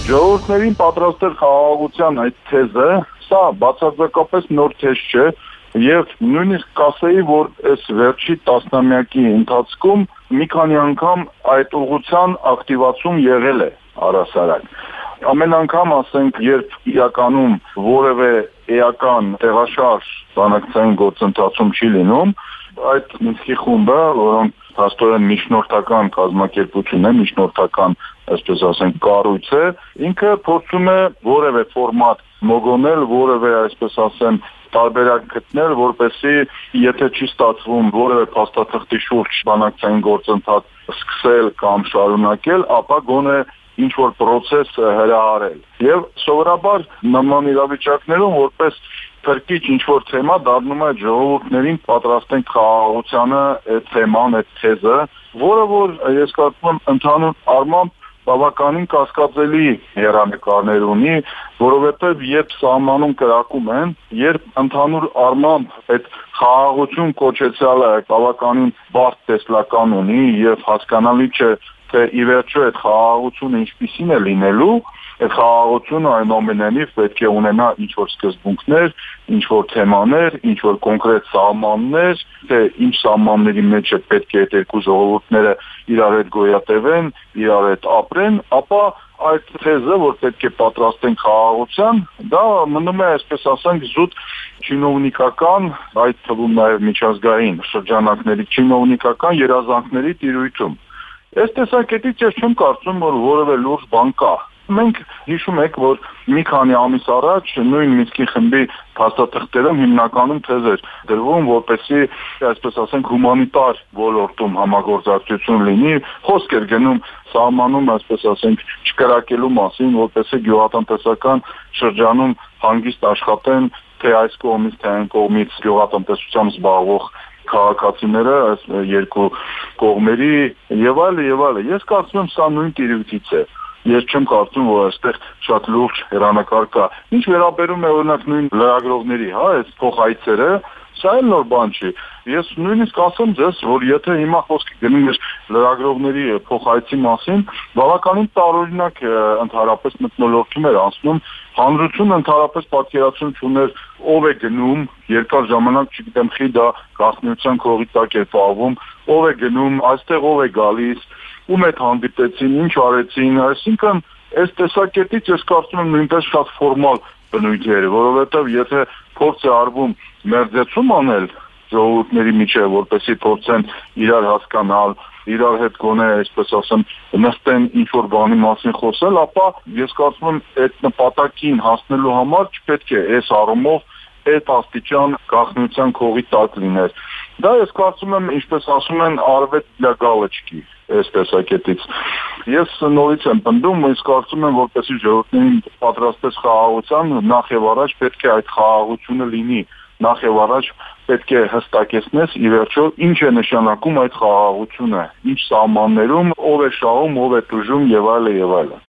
Ժողովուրդներին պատրաստել խաղաղության այդ թեզը, սա բացարձակապես նոր թեզ չէ եւ նույնիսկ կասեի, որ այս վերջի տասնամյակի ընթացքում մի քանի անգամ այդ ուղղության ակտիվացում եղել է առհասարակ։ Ամեն անգամ ասենք, երբ իրականում որևէ էական տեղաշարժ բանակցային գործընթացում չի լինում, այդ Մինսկի խումբը, որոնք հաստորեն միջնորդական կազմակերպություն է, միջնորդական, այսպես ասենք, կառույց է, ինքը փորձում է որևէ ֆորմատ մոգոնել, որևէ, այսպես ասեմ, տարբերակ գտնել, որպեսզի եթե չի ստացվում որևէ փաստաթղթի շուրջ բանակցային գործընթաց սկսել կամ շարունակել, ապա գոնե ինչ-որ process հրահարել։ Եվ սովորաբար նման իրավիճակներում որպես փրկիչ ինչ-որ թեմա դառնում է ժողովուրդներին պատրաստենք խաղաղությանը այդ թեման, այդ թեզը, որը որ ես կարծում եմ ընդհանուր առմամբ բավականին կասկածելի հեռանկարներ ունի, որովհետև երբ սահմանում կրակում են, երբ ընդհանուր առմամբ այդ խաղաղություն կոչեցյալը բավականին բարդ տեսլական ունի եւ հասկանալի չէ, թե ի վերջո այդ խաղաղությունը ինչպիսին է լինելու, այդ խաղաղությունը այնուամենայնիվ պետք է ունենա ինչ-որ սկզբունքներ, ինչ-որ թեմաներ, ինչ-որ կոնկրետ սահմաններ, թե ինչ սահմանների մեջ է պետք է այդ երկու ժողովուրդները իրար հետ գոյատևեն, իրար հետ ապրեն, ապա այդ թեզը, որ պետք է պատրաստեն խաղաղության, դա մնում է, այսպես ասենք, զուտ չինովնիկական, այդ թվում նաև միջազգային շրջանակների չինովնիկական երազանքների տիրույթում։ Այս տեսակետից ես չեմ կարծում, որ որևէ լուրջ բան կա։ Մենք հիշում եք, որ մի քանի ամիս առաջ նույն Մինսկի խմբի փաստաթղթերում հիմնականում թեզ էր դրվում, որպեսզի, այսպես ասենք, հումանիտար ոլորտում համագործակցություն լինի, խոսք էր գնում սահմանում, այսպես ասենք, չկրակելու մասին, որպեսզի գյուղատնտեսական շրջանում հանգիստ աշխատեն թե այս կողմից, թե այն կողմից գյուղատնտեսությամբ զբաղվող քաղաքացիները, այս երկու կողմերի եւ այլն։ Ես կարծում եմ, սա նույն տիրույթից է։ Ես չեմ կարծում, որ այստեղ շատ լուրջ հեռանկար կա։ Ինչ վերաբերում է օրինակ նույն լրագրողների, այս փոխայցերը, սա էլ նոր բան չի։ Ես նույնիսկ ասեմ ձեզ, որ եթե հիմա խոսքը գնում է լրագրողների փոխայցի մասին, բավականին տարօրինակ ընդհանրապես մթնոլորտում էր անցնում, հանրությունը ընդհանրապես պատկերացում չուներ ով է գնում, երկար ժամանակ չգիտեմ խի դա գաղտնիության քողի տակ է պահվում, ով է գնում, այստեղ ով է գալիս, ում հետ հանդիպեցին, ինչ արեցին, այսինքն այս տեսակետից ես կարծում եմ նույնպես շատ ֆորմալ բնույթ է, որովհետև եթե փորձ է արվում մերձեցում անել ժողովուրդների միջև, որպեսզի փորձեն իրար հասկանալ, իրար հետ գոնե, այսպես ասեմ, նստեն ինչ-որ բանի մասին խոսել, ապա ես կարծում եմ այդ նպատակին հասնելու համար չպետք է այս առումով այդ աստիճան գաղտնիության քողի տակ լիներ։ Դա ես կարծում եմ, ինչպես ասում են, արվետ для галочки, այս տեսակետից։ Ես նորից եմ պնդում, ես կարծում եմ, որպեսզի ժողովուրդներին պատրաստես խաղաղության, նախ եւ առաջ պետք է այդ խաղաղությունը լինի, նախ եւ առաջ պետք է հստակեցնես ի վերջո ինչ է նշանակում այդ խաղաղությունը, ինչ սահմաններում, ով է շահում, ով է տուժում եւ այլն։